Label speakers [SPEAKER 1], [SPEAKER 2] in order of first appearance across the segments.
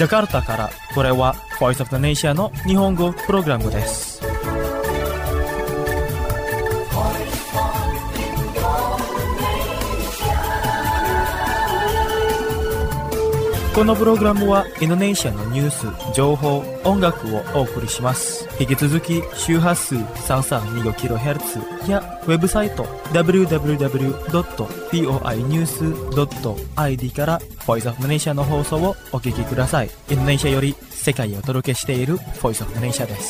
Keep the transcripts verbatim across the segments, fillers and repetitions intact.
[SPEAKER 1] ジャカルタからこれは Voice of the Nation の日本語プログラムです。このプログラムはインドネシアのニュース、情報、音楽をお送りします。引き続き周波数 さんさんにごキロヘルツ やウェブサイト ダブリューダブリューダブリュードットボイニュースドットアイディー から Voice of the Nation の放送をお聞きください。インドネシアより世界をお届けしている Voice of the Nation です。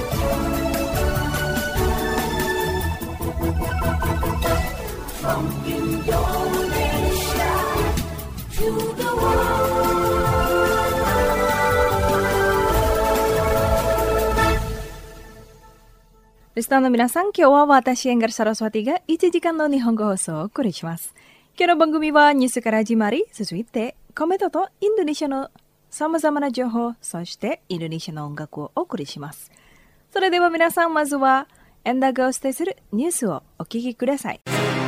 [SPEAKER 2] リスナーの皆さん、今日は私、エンガル・サラスワティがいちじかんの日本語放送をお送りします。今日の番組はニュースから始まり、続いてコメントとインドネシアのさまざまな情報、そしてインドネシアの音楽をお送りします。それでは皆さん、まずはエンダーがお伝えするニュースをお聞きください。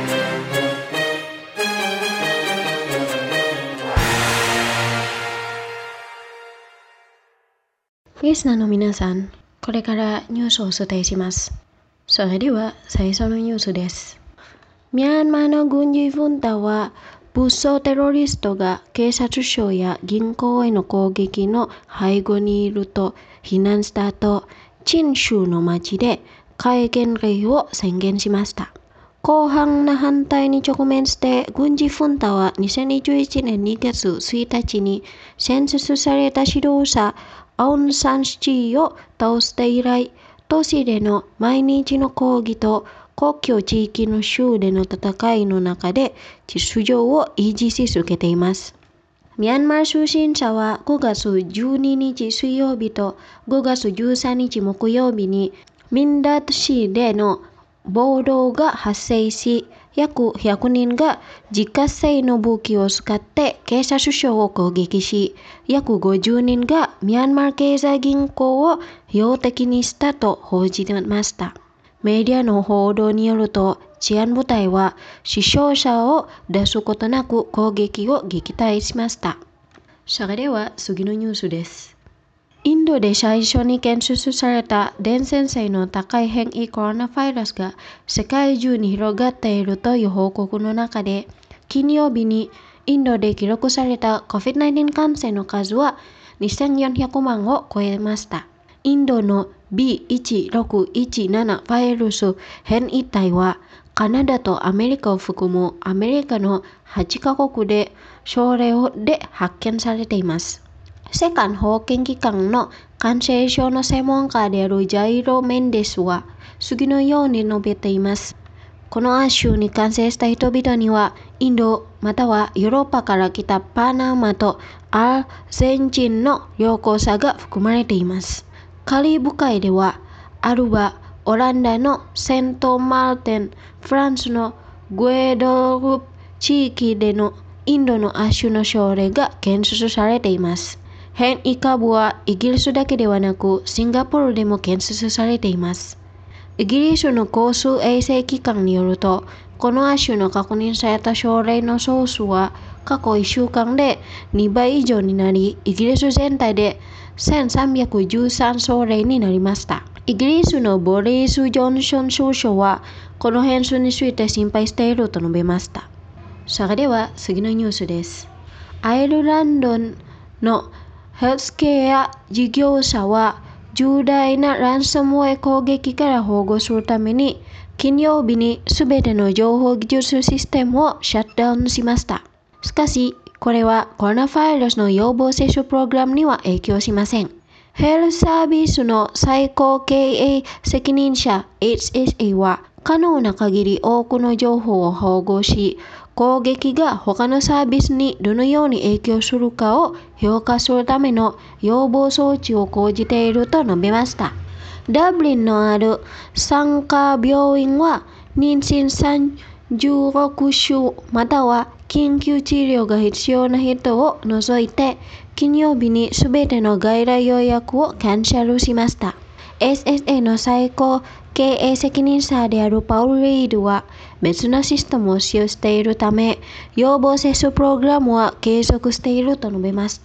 [SPEAKER 3] リスナーの皆さん、これからニュースをお伝えします。それでは最初のニュースです。ミャンマーの軍事フンタは武装テロリストが警察署や銀行への攻撃の背後にいると非難した後、チン州の町で戒厳令を宣言しました。広範な反対に直面して軍事フンタはにせんにじゅういちねんにがつついたちに選出された指導者アウン・サン・スチーを倒して以来、都市での毎日の抗議と国境地域の州での戦いの中で秩序を維持し続けています。ミャンマー出身者はごがつじゅうににち水曜日とごがつじゅうさんにち木曜日にミンダット市での暴動が発生し、約ひゃくにんが自家製の武器を使って警察署を攻撃し、約ごじゅうにんがミャンマー経済銀行を標的にしたと報じました。メディアの報道によると、治安部隊は死傷者を出すことなく攻撃を撃退しました。それでは次のニュースです。インドで最初に検出された伝染性の高い変異コロナウイルスが世界中に広がっているという報告の中で、金曜日にインドで記録された コビッドナインティーン 感染の数はにせんよんひゃくまんを超えました。インドの ビーいちろくいちなな ウイルス変異体はカナダとアメリカを含むアメリカのはちカ国で症例で発見されています。世界保健機関の感染症の専門家であるジャイロ・メンデスは次のように述べています。この亜種に感染した人々にはインドまたはヨーロッパから来たパナマとアルゼンチンの旅行者が含まれています。カリブ海ではアルバ、オランダのセントマルテン、フランスのグエドルプ地域でのインドの亜種の症例が検出されています。変異株はイギリスだけではなくシンガポールでも検出されています。イギリスの公衆衛生機関によると、この亜種の確認された症例の総数は過去いっしゅうかんでにばい以上になり、イギリス全体でせんさんびゃくじゅうさん症例になりました。イギリスのボリス・ジョンソン首相はこの変数について心配していると述べました。それでは次のニュースです。アイルランドのヘルスケア事業者は重大なランサムウェア攻撃から保護するために金曜日にすべての情報技術システムをシャットダウンしました。しかし、これはコロナウイルスの予防接種プログラムには影響しません。ヘルスサービスの最高経営責任者 エイチエスエー は可能な限り多くの情報を保護し、攻撃が他のサービスにどのように影響するかを評価するための予防装置を講じていると述べました。ダブリンのある産科病院は妊娠さんじゅうろくしゅうまたは緊急治療が必要な人を除いて金曜日にすべての外来予約をキャンセルしました。エスエスエー の最高経営責任者であるパウル・リードは別のシステムを使用しているため予防接種プログラムは継続していると述べました。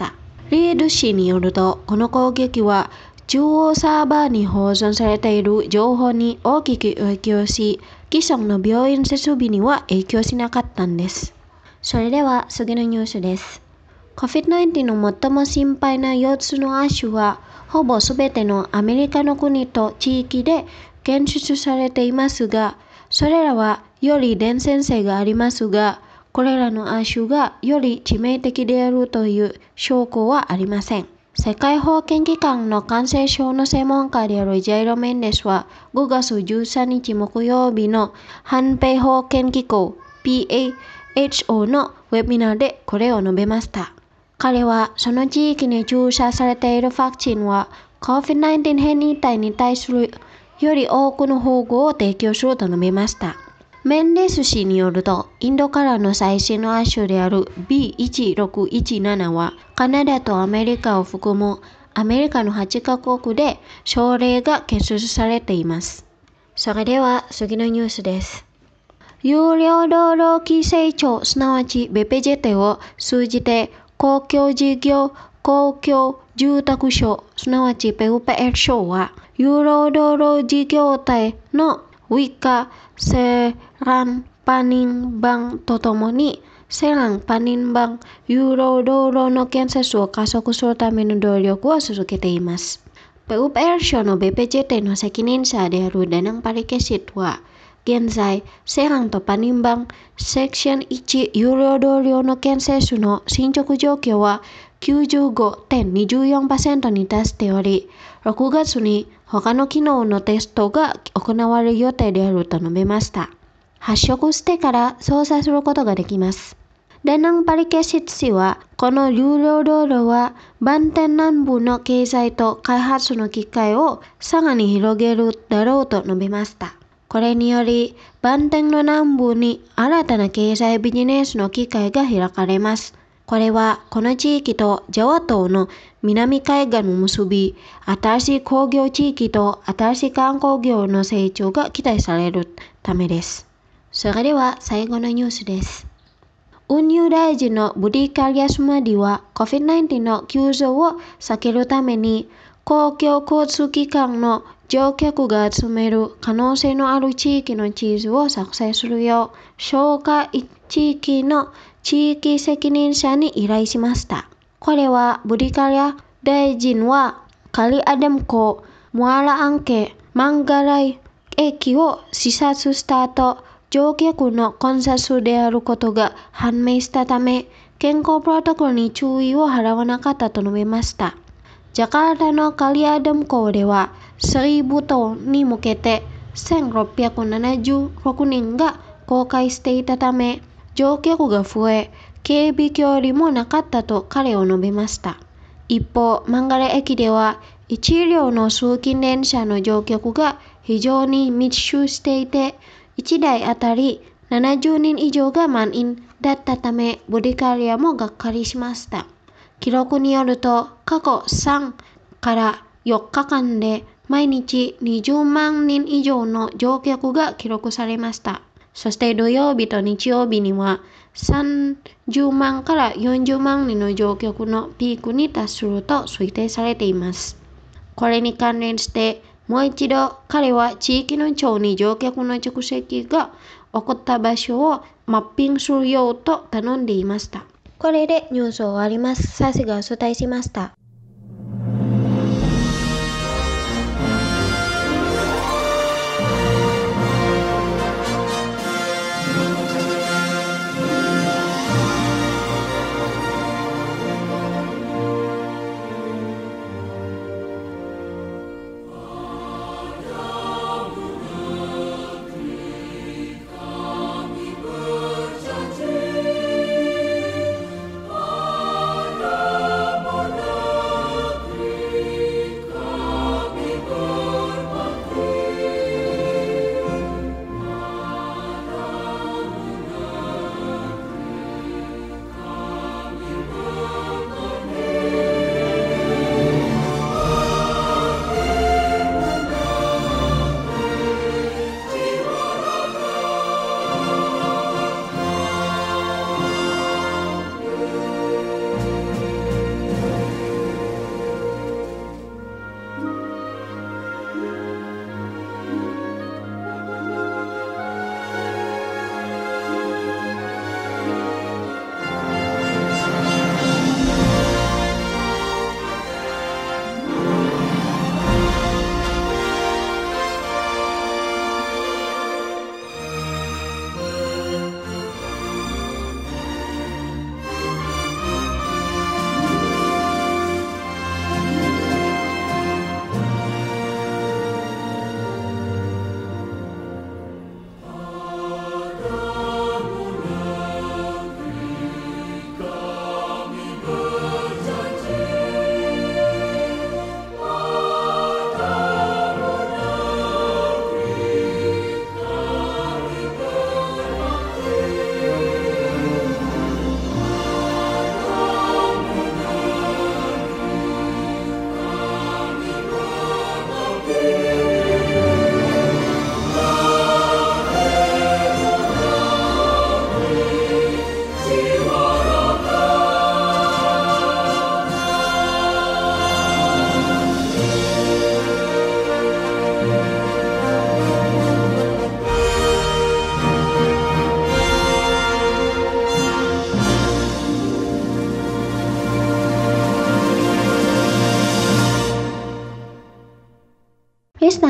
[SPEAKER 3] リード氏によると、この攻撃は中央サーバーに保存されている情報に大きく影響し、既存の病院設備には影響しなかったんです。それでは次のニュースです。コビッドナインティーン の最も心配なよっつの亜種は、ほぼすべてのアメリカの国と地域で検出されていますが、それらはより伝染性がありますが、これらの亜種がより致命的であるという証拠はありません。世界保健機関の感染症の専門家であるジャイロ・メンデスはごがつじゅうさんにち木曜日の反米保健機構 ピーエイチオー のウェビナーでこれを述べました。彼はその地域に注射されているワクチンは コビッドナインティーン 変異体に対するより多くの保護を提供すると述べました。メンデス氏によると、インドからの最新の亜種である ビーいちろくいちなな はカナダとアメリカを含むアメリカのはちカ国で症例が検出されています。それでは次のニュースです。有料道路規制庁すなわち ビーピージェーティー を通じて公共事業公共住宅省すなわち ピーユーピーエル 省は有料道路事業体のウィカセランパニンバンとともにセランパニンバン有料道路の建設を加速するための努力を続けています。ピーユーピーエル 省の ビーピージェーティー の責任者であるダナンパリケシットは現在、セランとパニンバンセクションいち有料道路の建設の進捗状況は きゅうじゅうごてんにじゅうよんパーセント に達しており、ろくがつに他の機能のテストが行われる予定であると述べました。発色してから操作することができます。ダナンパリケシット氏は、この有料道路はバンテン南部の経済と開発の機会をさらに広げるだろうと述べました。これにより、バンテンの南部に新たな経済ビジネスの機会が開かれます。これは、この地域とジャワ島の南海岸を結び、新しい工業地域と新しい観光業の成長が期待されるためです。それでは最後のニュースです。運輸大臣のブディカリアスマディは コビッドナインティーン の急増を避けるために公共交通機関の乗客が集める可能性のある地域の地図を作成するよう消化地域の地域責任者に依頼しました。これはブディカリア大臣はカリアデム港、ムアラアンケ、マンガライ駅を視察した後、乗客の混雑であることが判明したため、健康プロトコルに注意を払わなかったと述べました。ジャカルタのカリアデム港では、セリブ島に向けてせんろっぴゃくななじゅうろくにんが航海していたため、乗客が増え、警備距離もなかったと彼を述べました。一方、マンガレ駅では、一両の通勤電車の乗客が非常に密集していて、いちだいあたりななじゅうにん以上が満員だったため、ブディカリアもがっかりしました。記録によると、過去さんからよっかかんで毎日にじゅうまんにん以上の乗客が記録されました。そして土曜日と日曜日にはさんじゅうまんからよんじゅうまんにんの乗客のピークに達すると推定されています。これに関連してもう一度彼は地域の町に乗客の着席が起こった場所をマッピングするようと頼んでいました。これでニュースを終わります。サシがお伝えしました。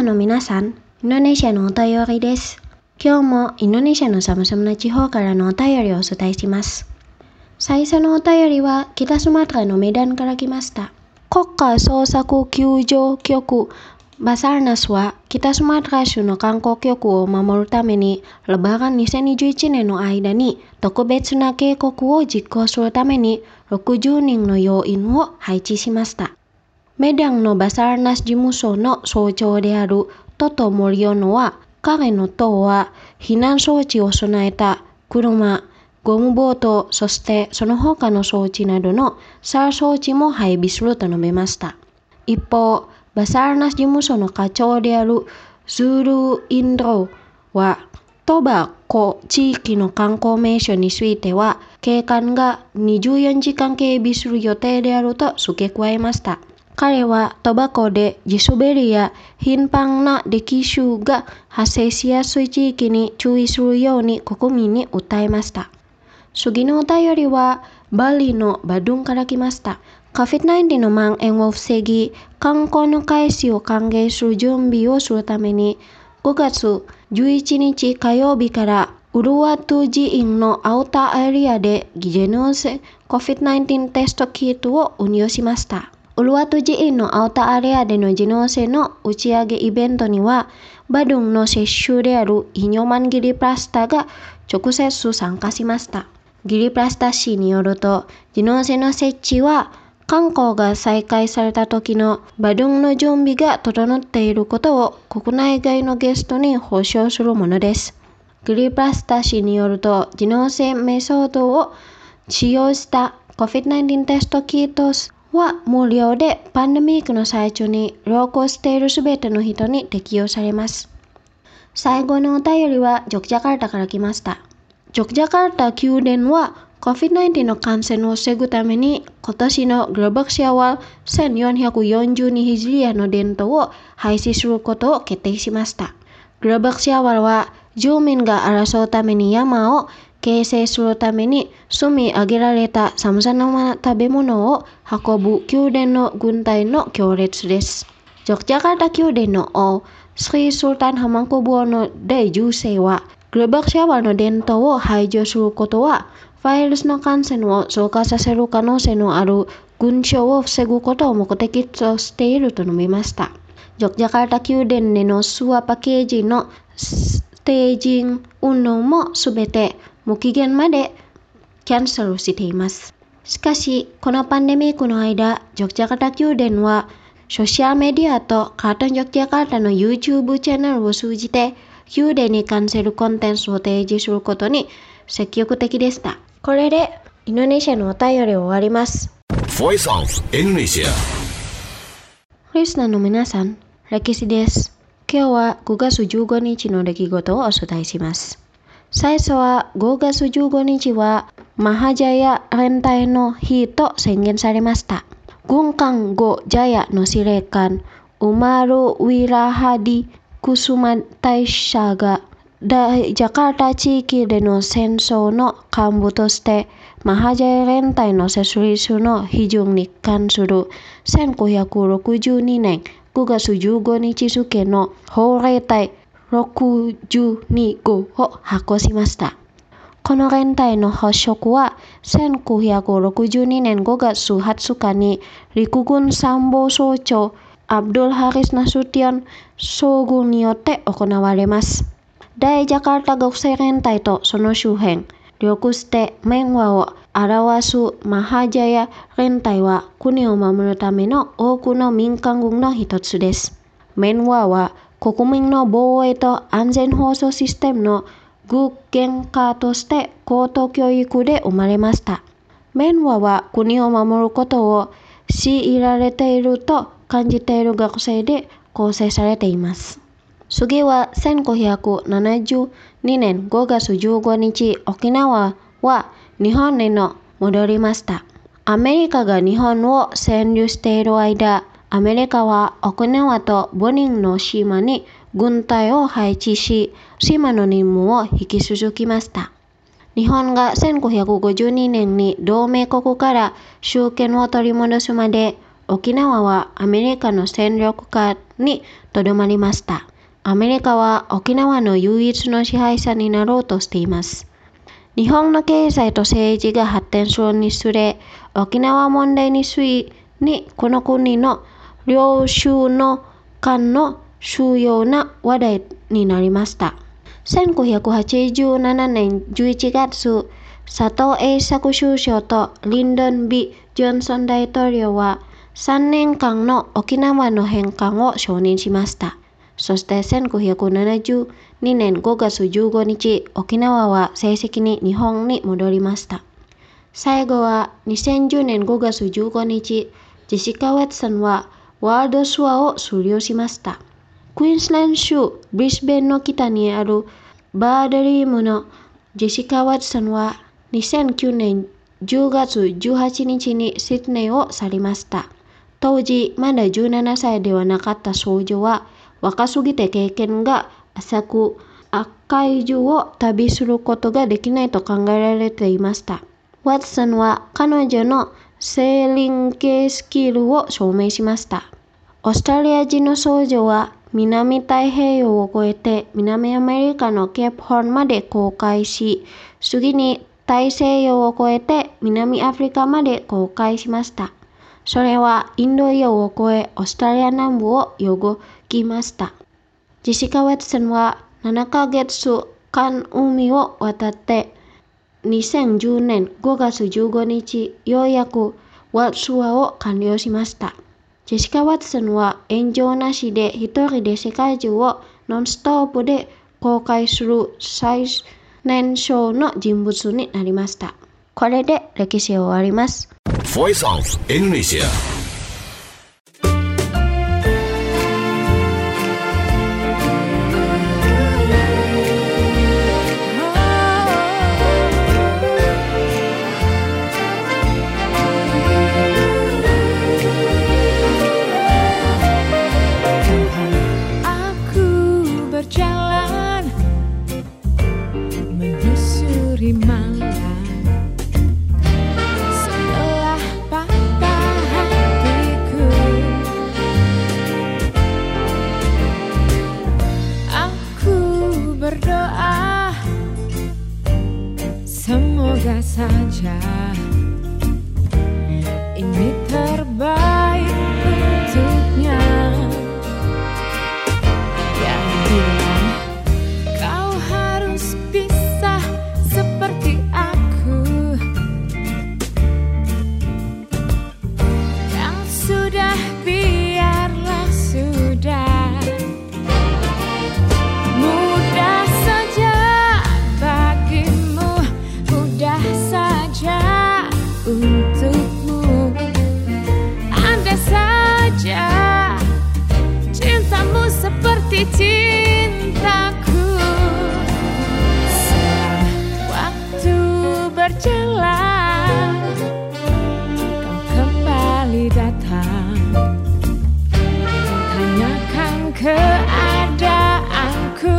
[SPEAKER 3] ナーの皆さん、インドネシアのお便りです。今日もインドネシアの様々な地方からのお便りをお伝えします。最初のお便りは北スマトラのメダンから来ました。国家捜索救助局バサルナスは北スマトラ州の観光局を守るためにレバガンにせんにじゅういちねんの間に特別な計画を実行するためにろくじゅうにんの要員を配置しました。メダンのバサルナス事務所の総長であるトト・モリオノは彼の党は避難装置を備えた車、ゴムボート、そしてその他の装置などのサー装置も配備すると述べました。一方、バサルナス事務所の課長であるズール・インドはトバコ地域の観光名所については警官がにじゅうよじかん警備する予定であると付け加えました。彼はトバコで地滑りや頻繁な溺衆が発生しやすい地域に注意するように国民に訴えました。次のお便りはバリのバドゥンから来ました。コビッドナインティーン の蔓延を防ぎ、観光の開始を歓迎する準備をするために、ごがつじゅういちにち火曜日からウルワトゥ寺院のアウターエリアでジェノス コビッドナインティーン テストキットを運用しました。ウルワトゥ寺院のアウターエリアでのジェノスの打ち上げイベントには、バドゥンの接種であるイニョマンギリプラスタが直接参加しました。ギリプラスタ氏によると、ジェノスの設置は観光が再開された時のバドゥンの準備が整っていることを国内外のゲストに保証するものです。ギリプラスタ氏によると、ジェノスメソッドを使用したコビッドナインティーン テストキットは無料でパンデミックの最中に旅行しているすべての人に適用されます。最後のお便りはジョクジャカルタから来ました。ジョクジャカルタ宮殿はコビッドナインティーン の感染を防ぐために今年のグロバクシアワルせんよんひゃくよんじゅうにヒジリアの伝統を廃止することを決定しました。グロバクシアワルは住民が争うために山を形成するために積み上げられた様々な食べ物を運ぶ宮殿の軍隊の行列です。ジョクジャカルタ宮殿の王、スリースルタンハマンコブオのだいじゅうせいは、グロバクシアワルの伝統を排除することは、ウイルスの感染を増加させる可能性のある群衆を防ぐことを目的としていると述べました。ジョクジャカルタ宮殿でのツアーパッケージのステージング運動もすべて無期限までキャンセルしています。しかし、このパンデミックの間、ジョクジャカルタ宮殿はソーシャルメディアとカートンジョクジャカルタの YouTube チャンネルを通じて宮殿に関するコンテンツを提示することに積極的でした。これでインドネシアのお便りを終わります。
[SPEAKER 4] Voice of Indonesia。
[SPEAKER 3] リスナーの皆さん、歴史です。今日はごがつじゅうごにちの出来事をお伝えします。最初はごがつじゅうごにちはマハジャヤ連隊の日と宣言されました。軍艦ゴジャヤの司令官ウマル・ウィラハディ・クスマ大社がジャカルタ地域での戦争の幹部としてマハジャヤ連隊の設立の批准に関するせんきゅうひゃくろくじゅうにねんごがつじゅうごにち付の法令隊ろくじゅうにごを発行しました。この連隊の発足はせんきゅうひゃくろくじゅうにねんごがつはつかに陸軍参謀総長アブドゥル・ハリス・ナスティオン将軍によって行われます。大ジャカルタ学生連隊とその周辺、略して面和を表すマハジャヤ連隊は国を守るための多くの民間軍の一つです。面和は国民の防衛と安全保障システムの具現化として高等教育で生まれました。面和は国を守ることを強いられていると感じている学生で構成されています。次はせんきゅうひゃくななじゅうにねんごがつじゅうごにち、沖縄は日本にの戻りました。アメリカが日本を占領している間、アメリカは沖縄とボニンの島に軍隊を配置し、島の任務を引き続きました。日本がせんきゅうひゃくごじゅうにねんに同盟国から主権を取り戻すまで、 沖縄はアメリカの戦力下にとどまりました。アメリカは沖縄の唯一の支配者になろうとしています。日本の経済と政治が発展するにつれ、沖縄問題についてにこの国の領袖の間の主要な話題になりました。せんきゅうひゃくはちじゅうななねんじゅういちがつ、佐藤栄作首相とリンドン・ビ・ジョンソン大統領はさんねんかんの沖縄の返還を承認しました。そしてせんきゅうひゃくななじゅうにねんごがつじゅうごにち、沖縄は正式に日本に戻りました。最後はにせんじゅうねんごがつじゅうごにち、ジェシカ・ワトソンはワールドツアーを終了しました。クイーンズランド州ブリスベンの北にあるバードリームのジェシカ・ワトソンはにせんきゅうねんじゅうがつじゅうはちにちにシドニーを去りました。当時まだじゅうななさいではなかった少女は若すぎて経験が浅く世界中を旅することができないと考えられていました。ワトソンは彼女のセーリング系スキルを証明しました。オーストラリア人の少女は南太平洋を越えて南アメリカのケープホーンまで航海し、次に大西洋を越えて南アフリカまで航海しました。それはインド洋を越えオーストラリア南部を泳ぎました。ジェシカ・ワトソンはななかげつかん海を渡ってにせんじゅうねんごがつじゅうごにち、ようやくワールドツアーを完了しました。ジェシカ・ワトソンは炎上なしで一人で世界中をノンストップで航海する最年少の人物になりました。これで歴史を終わります。
[SPEAKER 4] Voice of Indonesia。
[SPEAKER 5] Semoga saja ini terbaik untuknya. Yang bilang kau harus bisa seperti aku, yang sudah biarlah sudah. Mudah saja bagimu, mudah saja untukmu. Andai saja cintamu seperti cintaku. Setelah waktu berjalan, kau kembali datang, tanyakan keadaanku.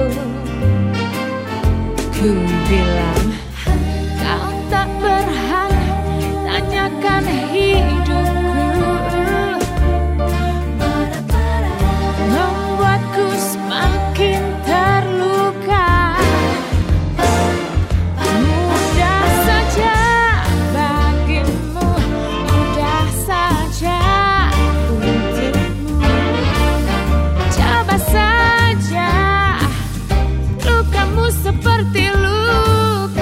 [SPEAKER 5] Ku bilang kau tak berhak tanyakan hidupku, membuatku semakin terluka. Mudah saja bagimu, mudah saja untukmu. Coba saja lukamu seperti luka.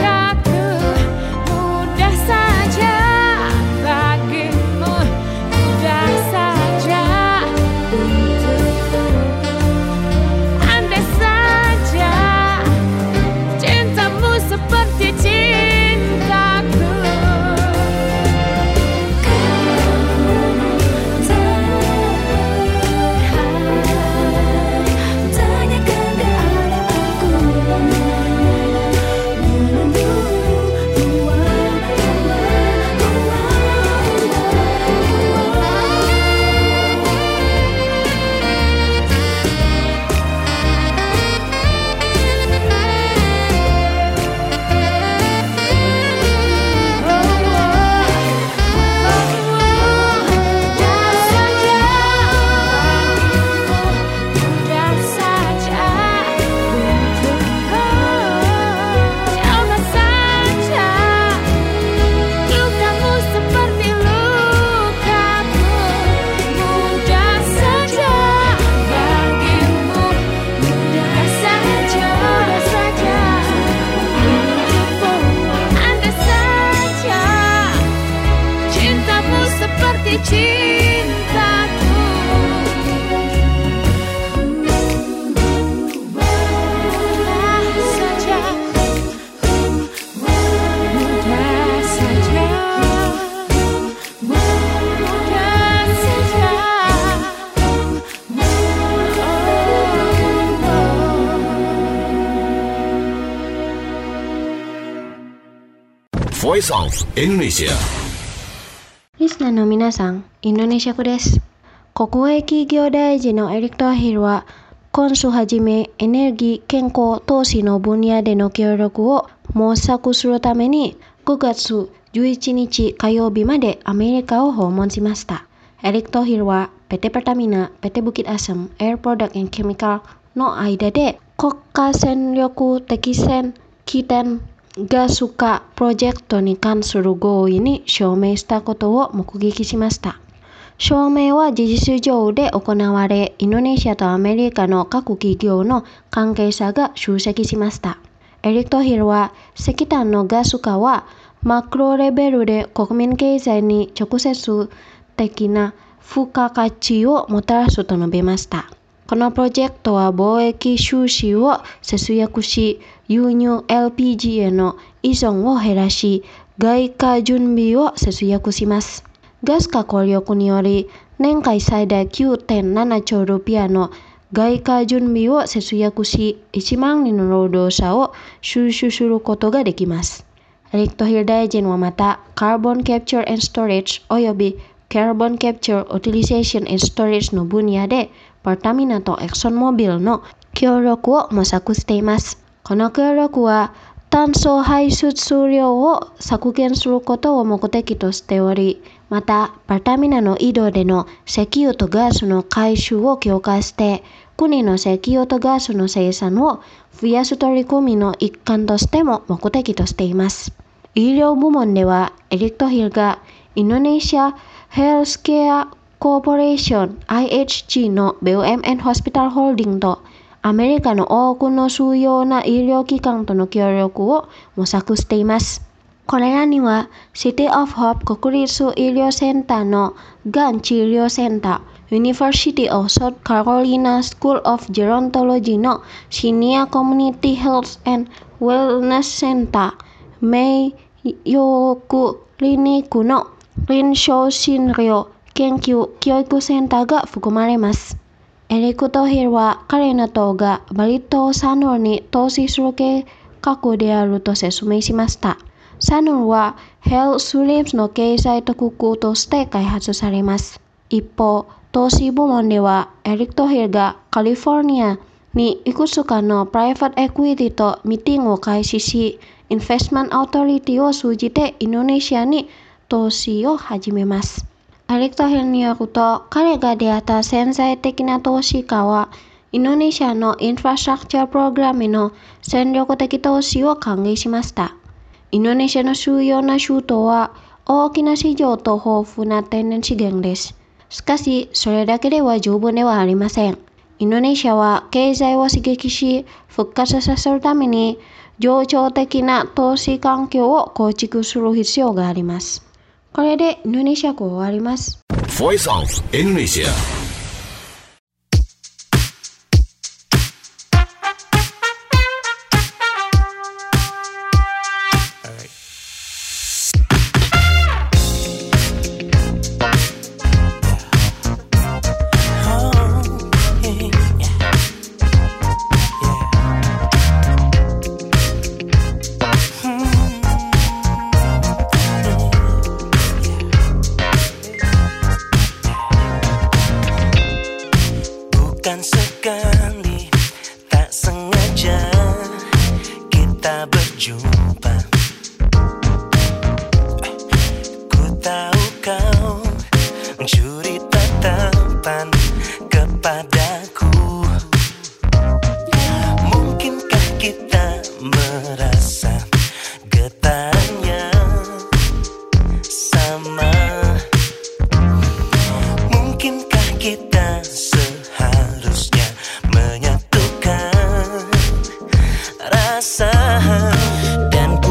[SPEAKER 4] Voice of Indonesia.
[SPEAKER 3] リスナーの皆さん、インドネシア語です。国営企業大臣のエリック・トヒルは、今週はじめエネルギー、健康、投資の分野での協力を模索するために、ごがつじゅういちにち火曜日までアメリカを訪問しました。エリック・トヒルは、ピーティー Pertamina、ピーティー Bukit Asam、Air Product and Chemical の間で、国家戦略的戦起点ガス化プロジェクトに関する合意に署名したことを目撃しました。署名は事実上で行われ、インドネシアとアメリカの各企業の関係者が出席しました。エリック・トヒルは、石炭のガス化はマクロレベルで国民経済に直接的な付加価値をもたらすと述べました。このプロジェクトは貿易収支を節約し、輸入 エルピージー への依存を減らし、外貨準備を節約します。ガス化効力により、年間最大 きゅうてんななちょうルピアの外貨準備を節約し、いちまんにんの労働者を収集することができます。エリック・トヒル大臣はまた、カーボンキャプチャー&ストレージおよびカーボンキャプチャー・ユーティリゼーション&ストレージの分野で、パタミナとエクソンモービルの協力を模索しています。この協力は、炭素排出量を削減することを目的としており、また、パタミナの井戸での石油とガスの回収を強化して、国の石油とガスの生産を増やす取り組みの一環としても目的としています。医療部門では、エリック・トヒルがインドネシアヘルスケアコーポレーション アイエイチジー の ビーオーエムエヌ ホスピタルホールディングとアメリカの多くの主要な医療機関との協力を模索しています。これらには、シティオブホープ国立医療センターのがん治療センター、University of South Carolina School of Gerontology のシニアコミュニティヘルス&ウェルネスセンター、名誉クリニックの臨床診療研究教育センターが含まれます。エリック・トヒルは彼の党がバリ島サヌルに投資する計画であると説明しました。サヌルはヘルスリーブの経済特区として開発されます。一方、投資部門ではエリック・トヒルがカリフォルニアにいくつかのプライベートエクイティとミーティングを開始し、インベストメントアウトリティを通じてインドネシアに投資を始めます。エリック・トヒルによると、彼が出会った潜在的な投資家は、インドネシアのインフラストラクチャープログラムへの戦略的投資を歓迎しました。インドネシアの主要な州都は大きな市場と豊富な天然資源です。しかし、それだけでは十分ではありません。インドネシアは経済を刺激し、復活させるために、情緒的な投資環境を構築する必要があります。これでインドネシア語を終わります。
[SPEAKER 4] Voice of Indonesia.
[SPEAKER 6] Bukan sekali, tak sengaja kita berjumpa. Ku tahu kau mencuri tatapan kepadaku. Mungkinkah kita merasa getarannya sama? Mungkinkah kita seharusnya menyatukan rasa dan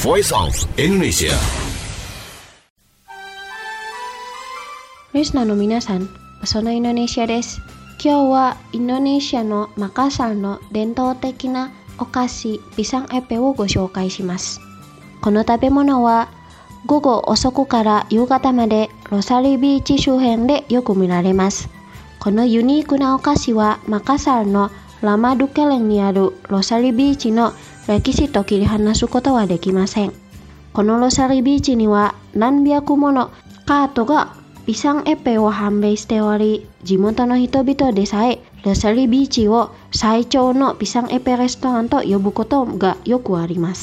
[SPEAKER 4] Voice of Indonesia.
[SPEAKER 3] リスナーの皆さん、そのインドネシアです。今日はインドネシアのマカサルの伝統的なお菓子ピサンエペをご紹介します。この食べ物は午後遅くから夕方までロサリビーチ周辺でよく見られます。このユニークなお菓子はマカサルのラマドゥケレンにあるロサリビーチの歴史と切り離すことはできません。このロサリビーチには何百ものカートがピサンエペを販売しており、地元の人々でさえロサリビーチを最長のピサンエペレストランと呼ぶことがよくあります。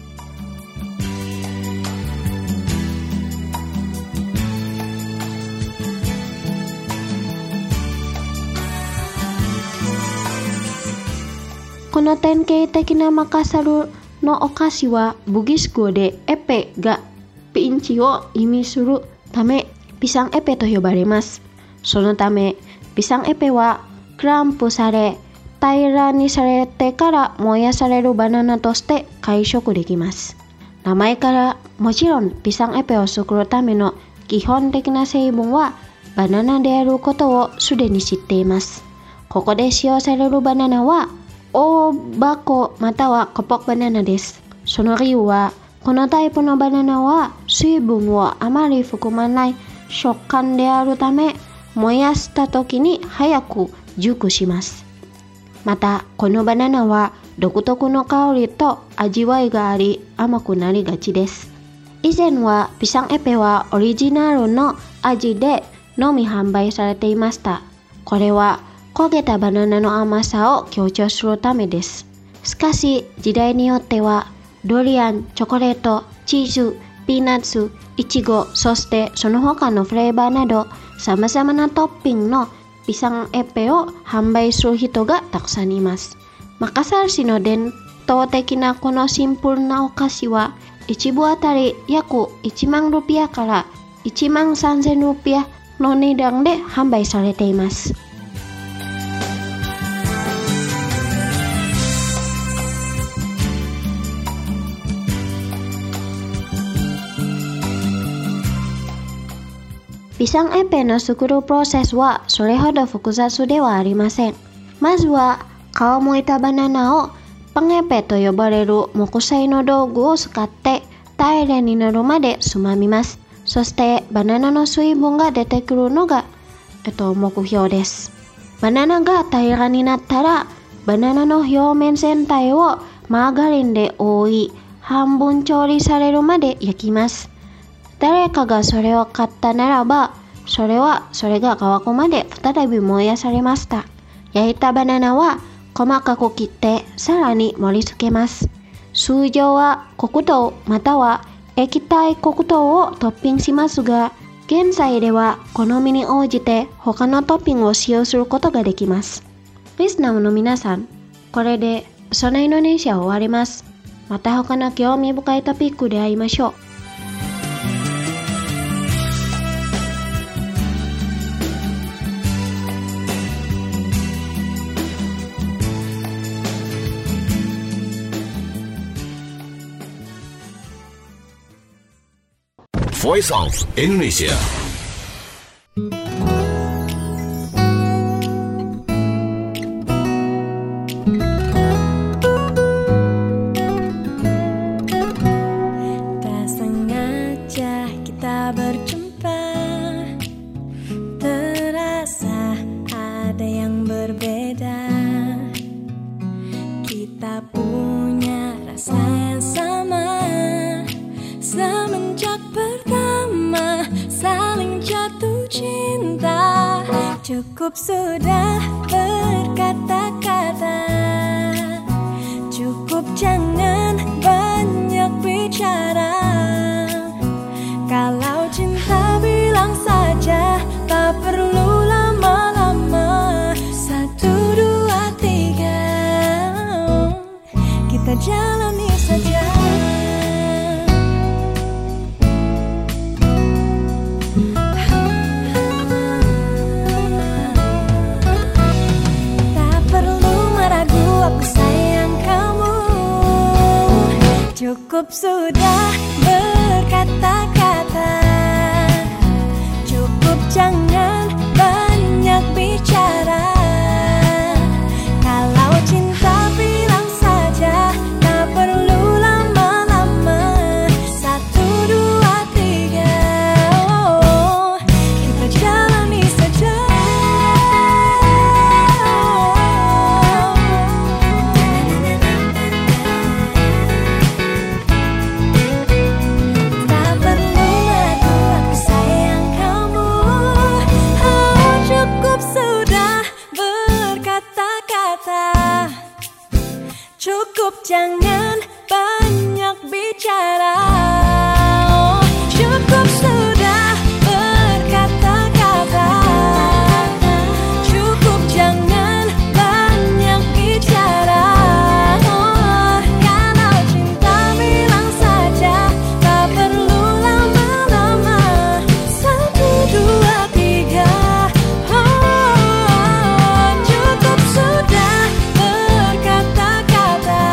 [SPEAKER 3] この典型的なマカサルのお菓子はブギス語でエペがピンチを意味するためピサンエペと呼ばれます。そのためピサンエペはクランプされ平らにされてから燃やされるバナナとして解釈できます。名前からもちろんピサンエペを作るための基本的な成分はバナナであることをすでに知っています。ここで使用されるバナナは大箱またはコポバナナです。その理由はこのタイプのバナナは水分をあまり含まない食感であるため燃やした時に早く熟します。またこのバナナは独特の香りと味わいがあり甘くなりがちです。以前はピサンエペはオリジナルの味でのみ販売されていました。これは焦げたバナナの甘さを強調するためです。しかし時代によってはドリアン、チョコレート、チーズ、ピーナッツ、イチゴ、そしてその他のフレーバーなど様々なトッピングのピサンエペを販売する人がたくさんいます。マカサル市の伝統的なこのシンプルなお菓子はいちぶあたり約いちまんルピアからいちまんさんぜんルピアの値段で販売されています。ピサンエペの作るプロセスはそれほど複雑ではありません。まずは皮をむいたバナナをパンエペと呼ばれる木製の道具を使って平らになるまでつまみます。そしてバナナの水分が出てくるのが、えっと、目標です。バナナが平らになったらバナナの表面全体をマーガリンで覆い半分調理されるまで焼きます。誰かがそれを買ったならば、それはそれが乾くまで再び燃やされました。焼いたバナナは細かく切ってさらに盛り付けます。通常は黒糖または液体黒糖をトッピングしますが、現在では好みに応じて他のトッピングを使用することができます。リスナーの皆さん、これでそのインドネシアを終わります。また他の興味深いトピックで会いましょう。
[SPEAKER 4] Voice of Indonesia.
[SPEAKER 5] Tak sengaja kita berjumpa, terasa ada yang berbeda. Kita punya rasa yang sama semenjak pertama saling jatuh cinta. Cukup sudah berkata-kata, cukup jangan banyak bicara. Kalau cinta bilang saja, tak perlu lama-lama. Satu, dua, tiga, kita jalani saja. Aku sayang kamu, cukup Cukup sudah berkata-kata, cukup jangan banyak bicara. Kalau cinta bilang saja, tak perlu lama-lama. Satu, dua, tiga, oh, kita jalani saja. Tak perlu aku, aku sayang kamu. Oh, cukup sudah berkata-kata, cukup jangan banyak bicara. Oh, cukup sudah berkata-kata, cukup jangan banyak bicara. Oh, kalau cinta bilang saja, tak perlu lama-lama. Satu, dua, tiga, oh, cukup sudah berkata-kata,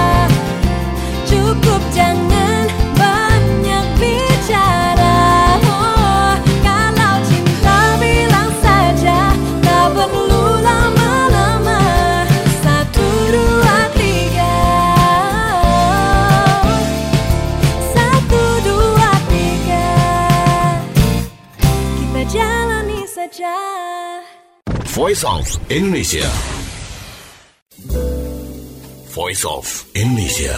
[SPEAKER 5] cukup jangan banyak bicara. Oh, kalau cinta bilang saja, tak perlu lama-lama. Satu, dua, tiga, satu, dua, tiga, kita jalani saja.
[SPEAKER 4] Voice of Indonesia. Voice of Indonesia.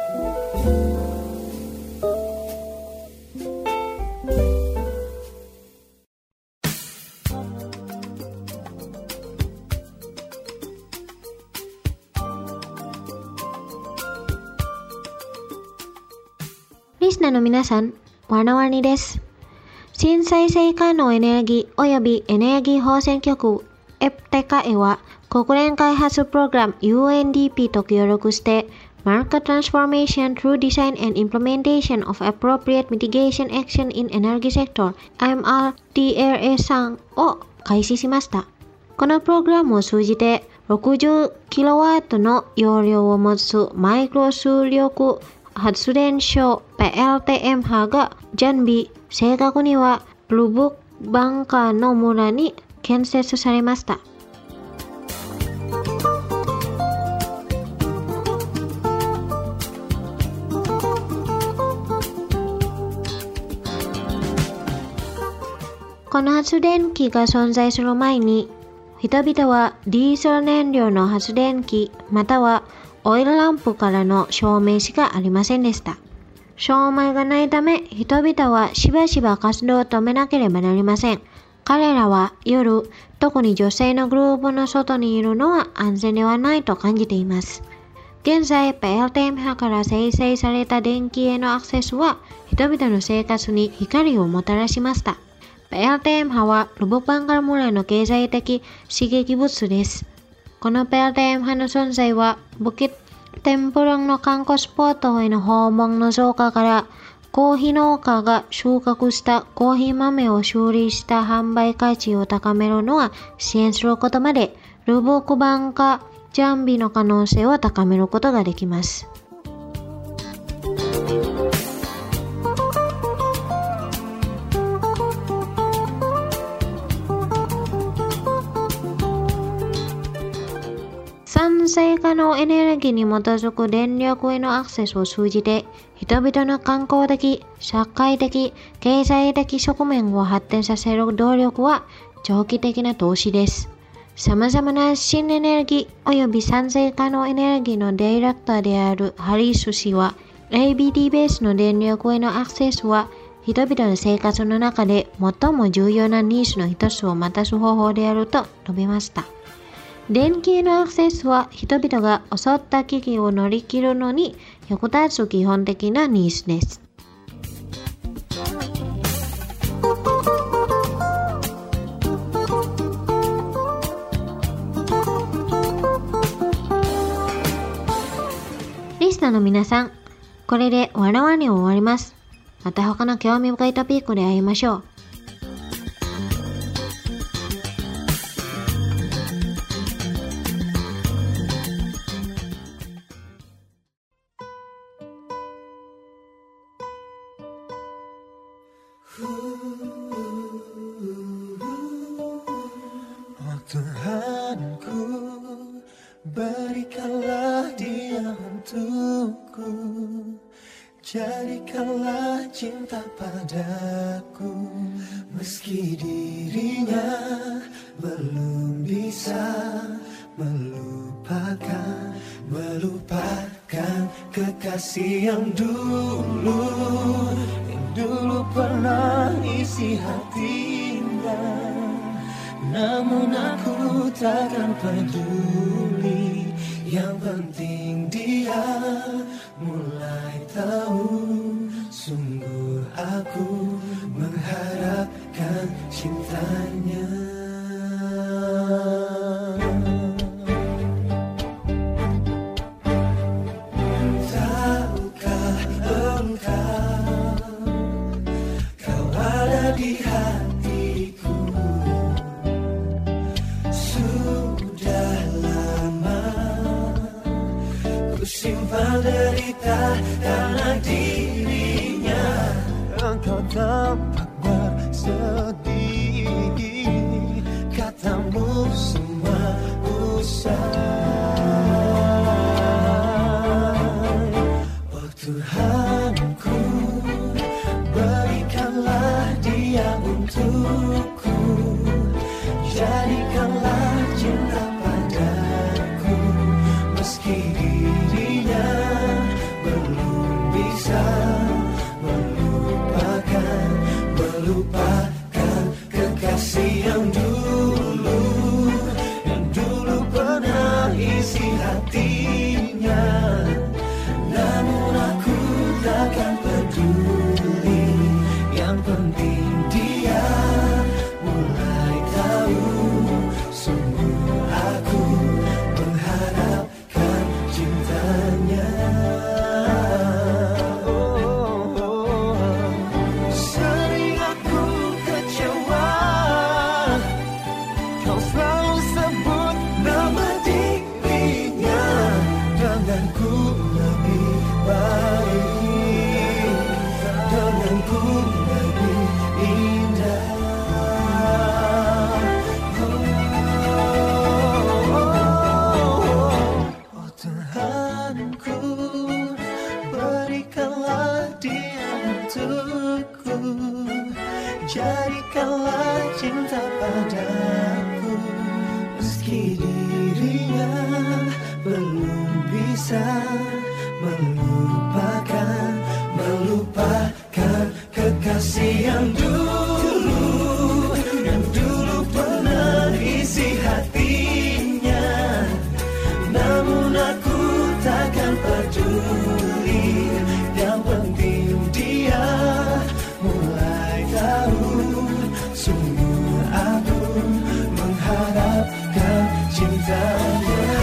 [SPEAKER 3] リスナーの皆さん、わなわにです。新再生可能エネルギーおよびエネルギー放線局 エプテカ へは国連開発プログラム ユーエヌディーピー と協力して Market Transformation through Design and Implementation of Appropriate Mitigation Action in Energy Sector アイエムアールティーエルエー さんを開始しました。このプログラムを通じて ろくじゅっキロワット の容量を持つマイクロ出力発電所 ピーエルティーエム 波が準備、正確にはルブバンカの村に建設されました。この発電機が存在する前に、人々はディーゼル燃料の発電機またはオイルランプからの照明しかありませんでした。照明がないため、人々はしばしば活動を止めなければなりません。彼らは夜、特に女性のグループの外にいるのは安全ではないと感じています。現在、ピーエルティーエム 波から生成された電気へのアクセスは、人々の生活に光をもたらしました。ピーエルティーエム 波はルブバンガル村の経済的刺激物です。この ピーエルティーエム 波の存在は、ブキッテンプルンの観光スポットへの訪問の増加から、コーヒー農家が収穫したコーヒー豆を修理した販売価値を高めるのは支援することまで、ルブクバンカ準備の可能性を高めることができます。再生可能エネルギーに基づく電力へのアクセスを通じて、人々の観光的、社会的、経済的側面を発展させる動力は長期的な投資です。様々な新エネルギー及び再生可能エネルギーのディレクターであるハリス氏は、エービーディー ベースの電力へのアクセスは、人々の生活の中で最も重要なニーズの一つを満たす方法であると述べました。電気へのアクセスは人々が襲った危機を乗り切るのに役立つ基本的なニーズです。リスナーの皆さん、これでわらわに終わります。また他の興味深いトピックで会いましょう。
[SPEAKER 6] untukku. Jadikanlah cinta padaku, meski dirinya belum bisa melupakan, melupakan kekasih yang dulu, yang dulu pernah isi hatinya. Namun aku takkan peduli, yang penting dia mulai tahu. Sungguh aku mengharapkan cintanya. Tahukah engkau, kau ada di hatiku. Sudah lama ku simpan derita karena dirinya. Engkau tampak bersedih, katamu semua usai. Oh Tuhanku, berikanlah dia untukku. Jadikanlah cinta padaku, meski dirinya belum bisa melupakan, melupakan kekasih yang dulu, yang dulu pernah isi hatinya. Namun aku takkan peduli, yang penting dia mulai tahu. Sungguh aku mengharapkan cintanya. Oh, oh, oh. Sering aku kecewa, kau selalu sebut nama dirinya. Denganku lebih baik, denganku lebih indah. Oh Tuhanku, berikanlah dia untukku. Jadikanlah cinta padaku, meski dirinya belum bisa melupakan, melupakan kekasih yang dulu, yang dulu pernah isi hatinya. Namun aku takkan peduli, yang penting dia mulai tahu. Sungguh aku mengharapkan cintanya.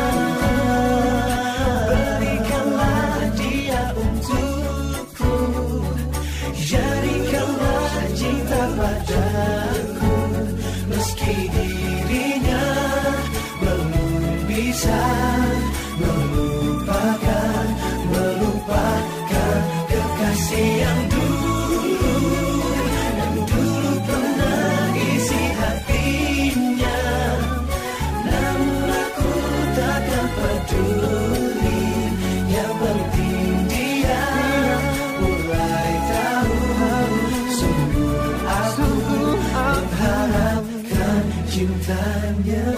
[SPEAKER 6] Berikanlah dia untukku, jadikanlah cinta padaku, meski dirinya belum bisa melupakan, melupakan kekasih yang dulu, yang dulu pernah isi hatinya. Namun aku takkan peduli, yang penting dia mulai tahu. Sungguh aku mengharapkan cintanya.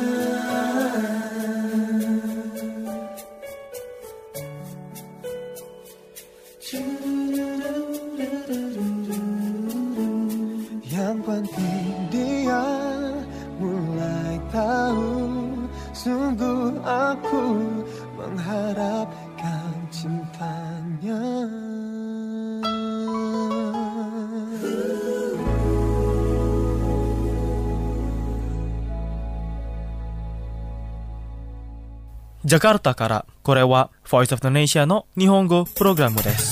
[SPEAKER 6] Yang penting dia mulai tahu. Sungguh aku mengharapkan cintanya.
[SPEAKER 1] Jakarta から、これは Voice of the Nation の日本語プログラムです。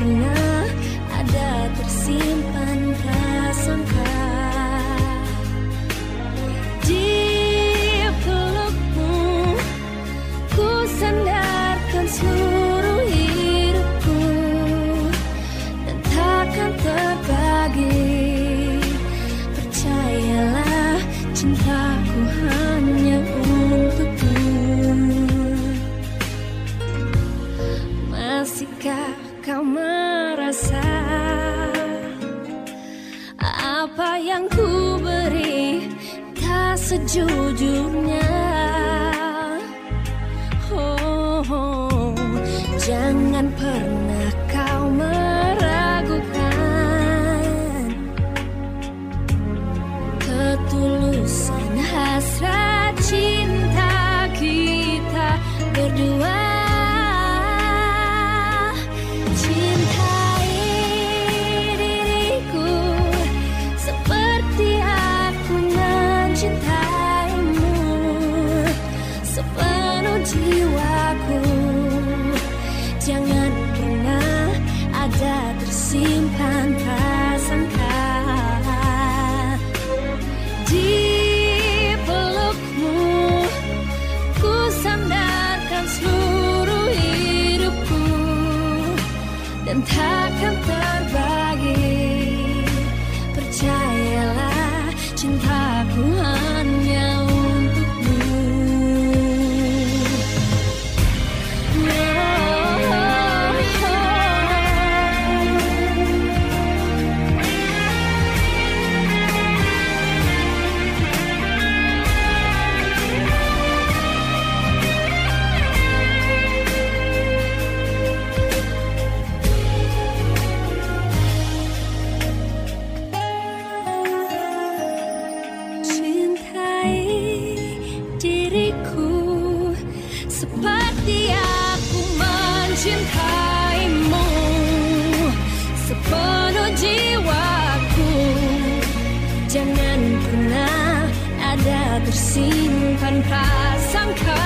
[SPEAKER 5] pernah ada tersimpan prasangka. Di pelukmu ku sandarkan seluruh hidupku, dan takkan terbagi. Percayalah, cintaku hanya untukmu. Masihkah kau merasa apa yang ku beri tak sejujurnya? Oh, oh, jangan pernah kau meragukan ketulusan hasrat cinta kita berdua. Jiwaku, jangan pernah ada tersimpan prasangka. Di pelukmu ku sandarkan seluruh hidupku, dan takkan terbagi. Percayalah, cintaku hanya seperti aku mencintaimu sepenuh jiwaku. Jangan pernah ada tersimpan prasangka.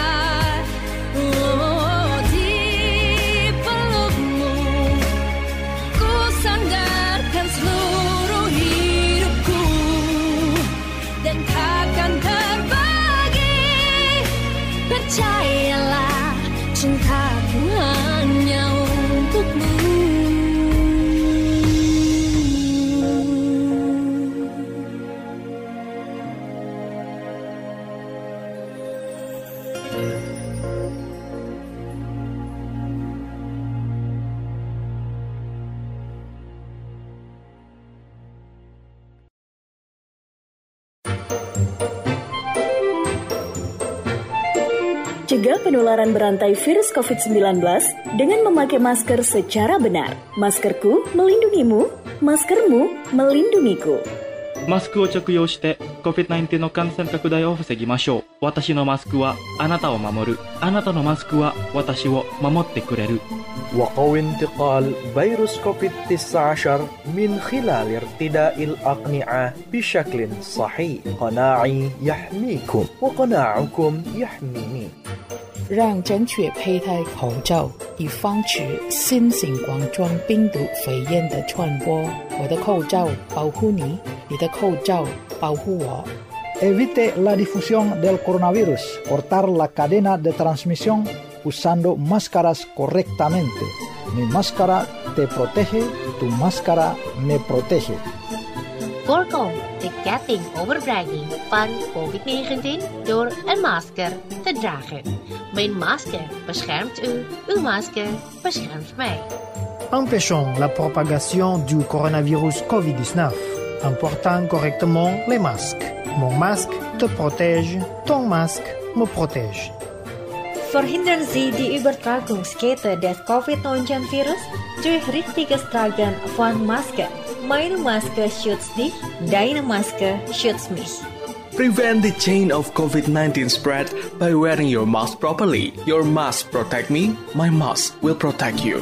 [SPEAKER 5] Oh, di pelukmu ku sandarkan seluruh hidupku, dan takkan terbagi. Percayalah, cintaku hanya untukmu.
[SPEAKER 7] Cegah penularan berantai virus covid sembilan belas dengan memakai masker secara benar. Maskerku melindungimu, maskermu melindungiku.
[SPEAKER 1] マスクを着用して コビッドナインティーン の感染拡大を防ぎましょう。私のマスクはあなたを守る。あなたのマスクは私を守ってくれる。
[SPEAKER 8] وقوي انتقال فيروس كوفيد تسعة عشر من خلال ارتداء الأقنعة بشكل صحيح. قناعي يحميكم وقناعكم يحميني.
[SPEAKER 9] 让正确佩戴口罩，以防止新型冠状病毒肺炎的传播。我的口罩保护你，你的口罩保护我。
[SPEAKER 10] Evite la difusión del coronavirus. Cortar la cadena de transmisión usando máscaras correctamente. Mi máscara te protege, tu máscara me protege.
[SPEAKER 11] Voorkom de ketting overbrenging van covid negentien door een masker te dragen. Mijn masker beschermt u, uw masker beschermt mij.
[SPEAKER 12] Empêchons la propagation du coronavirus covid dix-neuf en portant correctement les masques. Mon masque te protège, ton masque me protège.
[SPEAKER 13] Verhindern Sie die Übertragungskette des covid neunzehn Virus durch richtiges Tragen von Masken. Meine Maske schützt dich, deine Maske schützt mich.
[SPEAKER 14] Prevent the chain of covid nineteen spread by wearing your mask properly. Your mask protect me, my mask will protect you.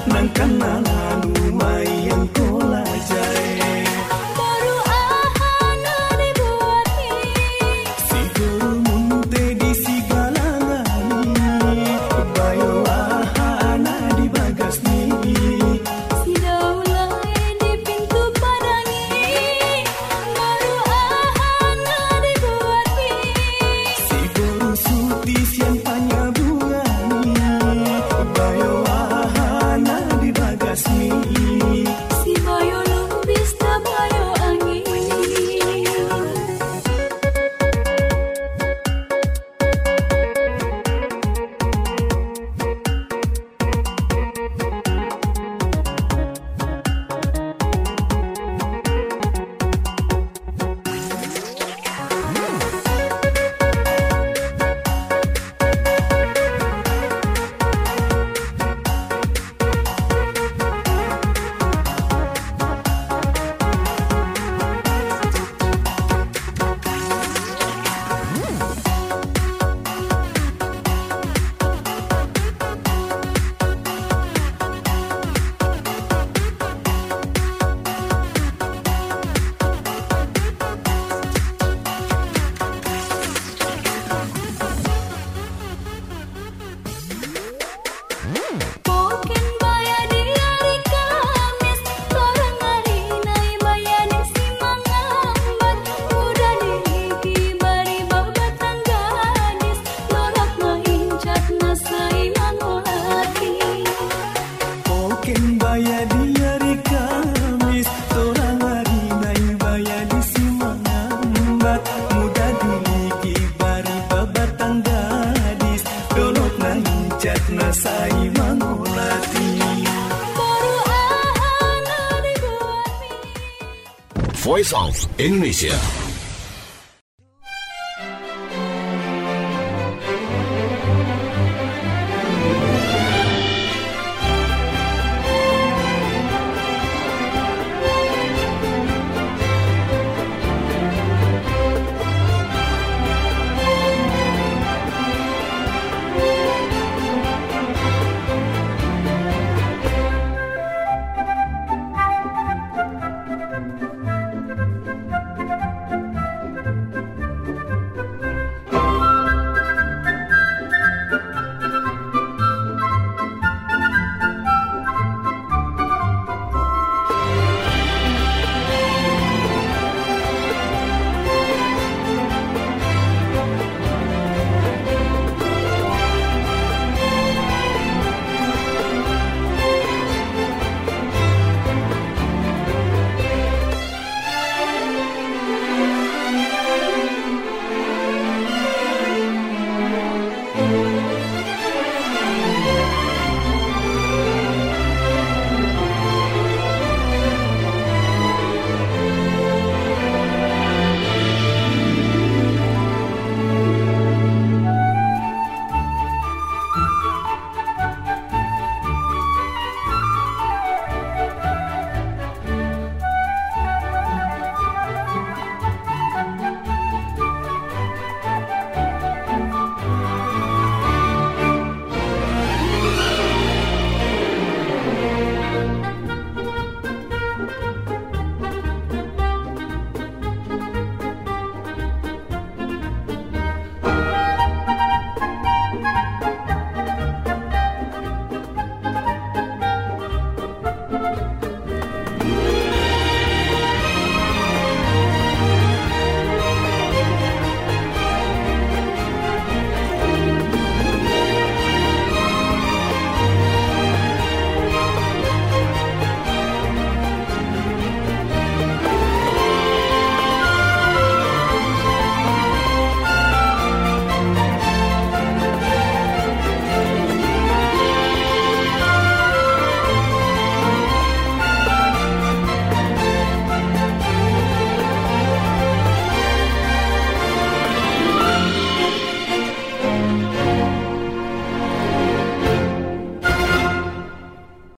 [SPEAKER 4] Voice of Indonesia.